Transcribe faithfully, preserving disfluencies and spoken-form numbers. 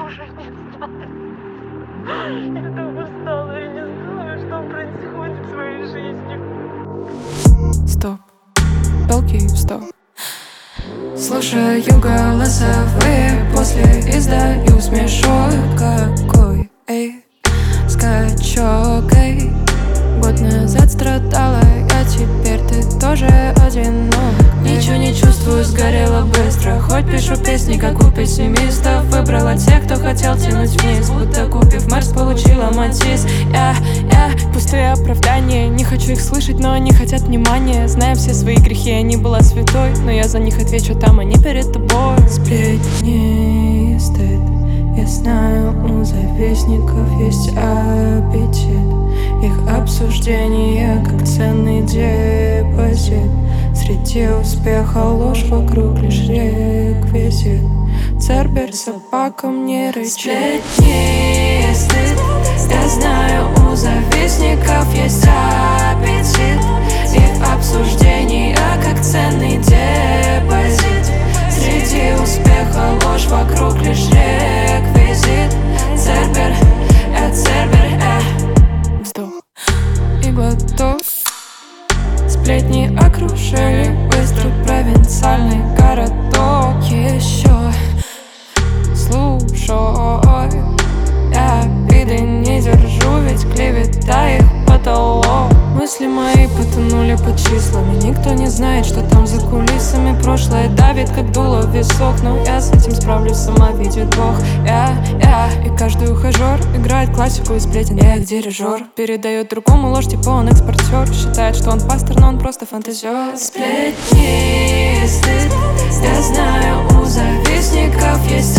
уже не знаю. Я так устала и не знаю, что происходит в своей жизни. Стоп, толки в стоп. Слушаю голосовые, после издаю смешок. Какой, эй, скачок, эй. Год назад страдала я, теперь ты тоже одинок. Ничего не чувствую, сгорела быстро. Хоть пишу песни, как у пессимистов. Выбрала тех, кто хотел тянуть вниз, будто купив Марс, получила Матис. Я, я, пустые оправдания, не хочу их слышать, но они хотят внимания. Зная все свои грехи, я не была святой, но я за них отвечу там, они перед тобой. Сплетни и стыд, я знаю, у завистников есть аппетит. Их обсуждение как ценный депозит. Среди успеха ложь, вокруг лишь реквизит. Цербер собакам не рычит. Сплетни и стыд, я знаю, у завистников есть аппетит. Их обсуждение как ценный депозит. Среди успеха ложь, вокруг лишь реквизит. Цербер, э, цербер, э. Вздох и глоток. Сплетни окружили быстро провинциальный городок. Еще слушай, я обиды не держу, ведь клевета их потолок. Мысли мои потонули под числами. Никто не знает, что там за кулисами. Прошлое давит, как дуло в висок, но я с этим справлюсь, сама видит Бог. Я, я, и каждый ухажер играет классику из сплетен. Я их дирижер, передает другому ложь, типа он экспортер. Считает, что он пастор, но он просто фантазер. Сплетни и стыд, я знаю, у завистников есть